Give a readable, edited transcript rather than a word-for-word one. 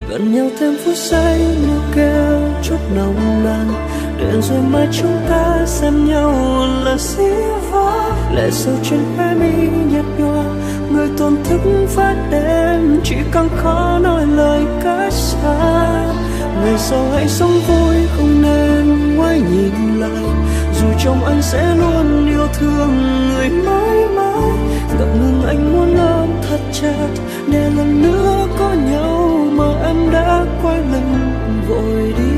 gần nhau thêm phút giây níu kéo chút nồng nàn, để rồi mai chúng ta xem nhau là dĩ vãng. Lệ sâu trên khóe mi nhạt nhòa, người tổn thức phát đêm chỉ càng khó nói lời cách xa. Ngày sau hãy sống vui không nên quay nhìn lại, dù trong anh sẽ luôn yêu thương người mãi mãi. Ngập ngừng anh muốn ôm thật chặt để lần nữa có nhau, mà em đã quay lưng vội đi.